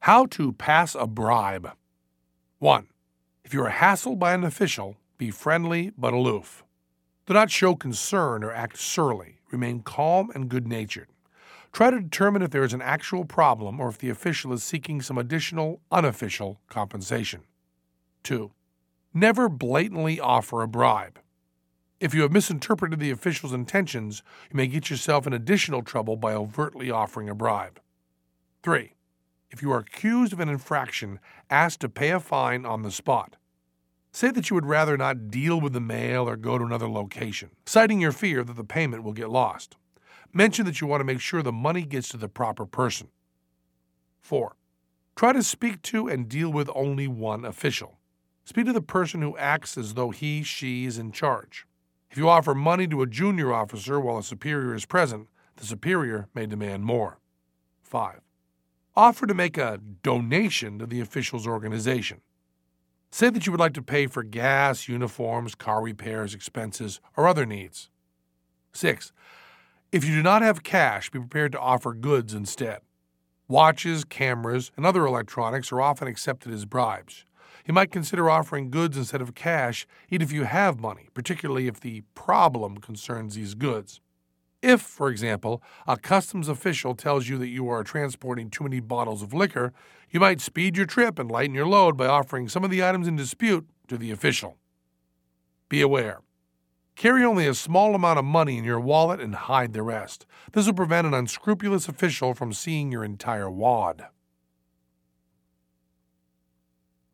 How to pass a bribe. 1. If you are hassled by an official, be friendly but aloof. Do not show concern or act surly. Remain calm and good-natured. Try to determine if there is an actual problem or if the official is seeking some additional unofficial compensation. 2. Never blatantly offer a bribe. If you have misinterpreted the official's intentions, you may get yourself in additional trouble by overtly offering a bribe. 3. If you are accused of an infraction, ask to pay a fine on the spot. Say that you would rather not deal with the mail or go to another location, citing your fear that the payment will get lost. Mention that you want to make sure the money gets to the proper person. 4. Try to speak to and deal with only one official. Speak to the person who acts as though he/she is in charge. If you offer money to a junior officer while a superior is present, the superior may demand more. 5. Offer to make a donation to the official's organization. Say that you would like to pay for gas, uniforms, car repairs, expenses, or other needs. 6. If you do not have cash, be prepared to offer goods instead. Watches, cameras, and other electronics are often accepted as bribes. You might consider offering goods instead of cash, even if you have money, particularly if the problem concerns these goods. If, for example, a customs official tells you that you are transporting too many bottles of liquor, you might speed your trip and lighten your load by offering some of the items in dispute to the official. Be aware. Carry only a small amount of money in your wallet and hide the rest. This will prevent an unscrupulous official from seeing your entire wad.